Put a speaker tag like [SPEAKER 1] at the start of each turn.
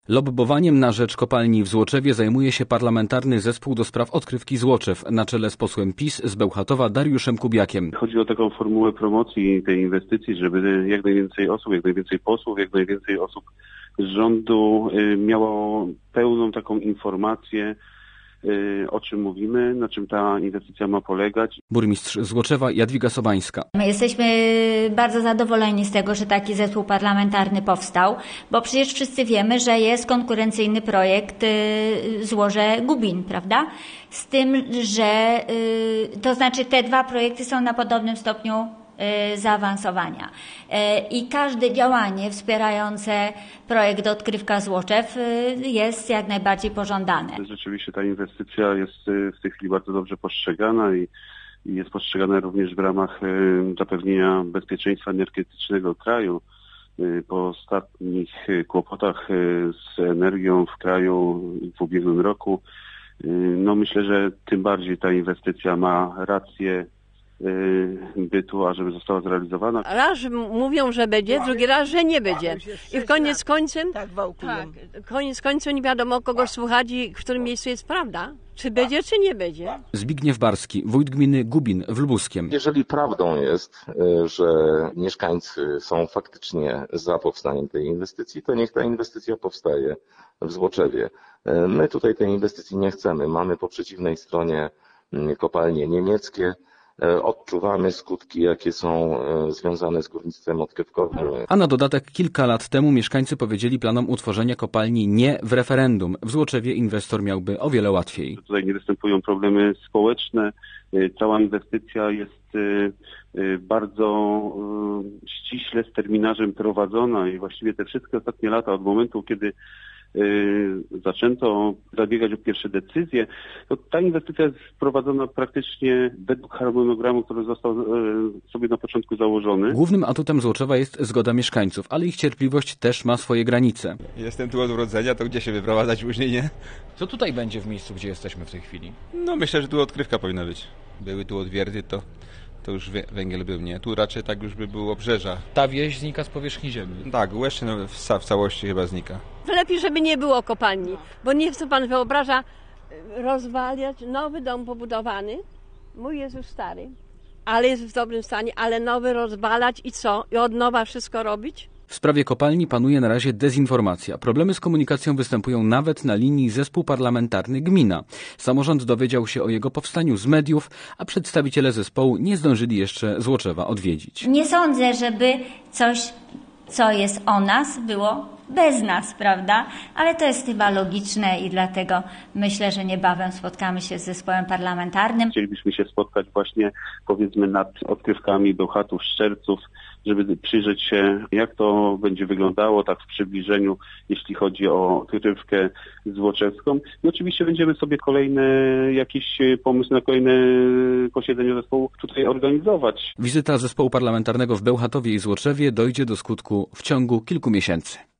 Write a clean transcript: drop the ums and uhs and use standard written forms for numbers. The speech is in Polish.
[SPEAKER 1] Lobbowaniem na rzecz kopalni w Złoczewie zajmuje się Parlamentarny Zespół do Spraw Odkrywki Złoczew na czele z posłem PiS z Bełchatowa Dariuszem Kubiakiem.
[SPEAKER 2] Chodzi o taką formułę promocji tej inwestycji, żeby jak najwięcej osób, jak najwięcej posłów, jak najwięcej osób z rządu miało pełną taką informację, o czym mówimy, na czym ta inwestycja ma polegać.
[SPEAKER 1] Burmistrz Złoczewa Jadwiga Sobańska.
[SPEAKER 3] My jesteśmy bardzo zadowoleni z tego, że taki zespół parlamentarny powstał, bo przecież wszyscy wiemy, że jest konkurencyjny projekt Złoże Gubin, prawda? Z tym, że to znaczy te dwa projekty są na podobnym stopniu zaawansowania. I każde działanie wspierające projekt Odkrywka Złoczew jest jak najbardziej pożądane.
[SPEAKER 2] Rzeczywiście ta inwestycja jest w tej chwili bardzo dobrze postrzegana i jest postrzegana również w ramach zapewnienia bezpieczeństwa energetycznego kraju. Po ostatnich kłopotach z energią w kraju w ubiegłym roku, myślę, że tym bardziej ta inwestycja ma rację bytu, ażeby została zrealizowana.
[SPEAKER 4] Raz mówią, że będzie, drugi raz, że nie będzie. I koniec końcem, koniec końcem nie wiadomo kogo słuchać i w którym miejscu jest prawda. Czy będzie, czy nie będzie.
[SPEAKER 1] Zbigniew Barski, wójt gminy Gubin w Lubuskiem.
[SPEAKER 5] Jeżeli prawdą jest, że mieszkańcy są faktycznie za powstaniem tej inwestycji, to niech ta inwestycja powstaje w Złoczewie. My tutaj tej inwestycji nie chcemy. Mamy po przeciwnej stronie kopalnie niemieckie. Odczuwamy skutki, jakie są związane z górnictwem odkrywkowym.
[SPEAKER 1] A na dodatek kilka lat temu mieszkańcy powiedzieli planom utworzenia kopalni nie w referendum. W Złoczewie inwestor miałby o wiele łatwiej.
[SPEAKER 2] Tutaj nie występują problemy społeczne. Cała inwestycja jest bardzo ściśle z terminarzem prowadzona i właściwie te wszystkie ostatnie lata od momentu, kiedy zaczęto zabiegać o pierwsze decyzje, to ta inwestycja jest prowadzona praktycznie według harmonogramu, który został sobie na początku założony.
[SPEAKER 1] Głównym atutem Złoczewa jest zgoda mieszkańców, ale ich cierpliwość też ma swoje granice.
[SPEAKER 6] Jestem tu od urodzenia, to gdzie się wyprowadzać później, nie?
[SPEAKER 7] Co tutaj będzie w miejscu, gdzie jesteśmy w tej chwili?
[SPEAKER 6] Myślę, że tu odkrywka powinna być. Były tu odwierty, to już węgiel był, nie? Tu raczej tak już by było obrzeża.
[SPEAKER 7] Ta wieś znika z powierzchni ziemi.
[SPEAKER 6] Tak, Łeszczyn w całości chyba znika.
[SPEAKER 4] Lepiej, żeby nie było kopalni, bo nie chce pan wyobraża rozwalić nowy dom pobudowany. Mój jest już stary, ale jest w dobrym stanie, ale nowy rozwalać i co? I od nowa wszystko robić?
[SPEAKER 1] W sprawie kopalni panuje na razie dezinformacja. Problemy z komunikacją występują nawet na linii zespół parlamentarny gmina. Samorząd dowiedział się o jego powstaniu z mediów, a przedstawiciele zespołu nie zdążyli jeszcze Złoczewa odwiedzić.
[SPEAKER 3] Nie sądzę, żeby coś, co jest o nas, było bez nas, prawda? Ale to jest chyba logiczne i dlatego myślę, że niebawem spotkamy się z zespołem parlamentarnym.
[SPEAKER 2] Chcielibyśmy się spotkać właśnie, powiedzmy, nad odkrywkami Bełchatów, Szczerców, żeby przyjrzeć się, jak to będzie wyglądało tak w przybliżeniu, jeśli chodzi o odkrywkę złoczewską. I oczywiście będziemy sobie kolejne jakieś pomysły na kolejne posiedzenie zespołu tutaj organizować.
[SPEAKER 1] Wizyta zespołu parlamentarnego w Bełchatowie i Złoczewie dojdzie do skutku w ciągu kilku miesięcy.